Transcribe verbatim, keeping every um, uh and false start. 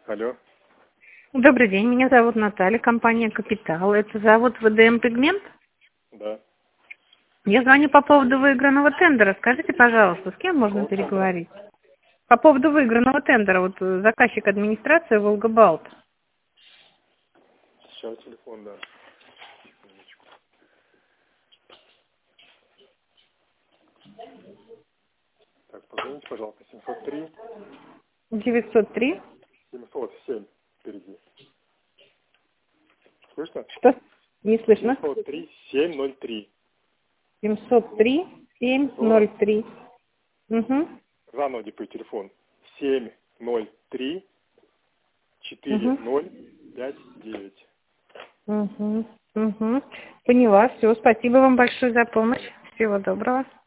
Алло. Добрый день, меня зовут Наталья, компания «Капитал». Это завод ВДМ «Пигмент». Да. Я звоню по поводу выигранного тендера. Скажите, пожалуйста, с кем можно Какого тендера? переговорить? По поводу выигранного тендера, вот э, заказчик администрации «Волгабалт». Сейчас телефон, да. Секундочку. Так, позвоните, пожалуйста, семьсот три девятьсот три. семьсот семь впереди. Слышно? Что? Не слышно. семьсот три семь ноль три. семьсот три семь ноль сорок. три. Угу. Заново диктую телефон. семь ноль три четыре Угу. ноль пять девять. Угу. Угу. Поняла. Все. Спасибо вам большое за помощь. Всего доброго.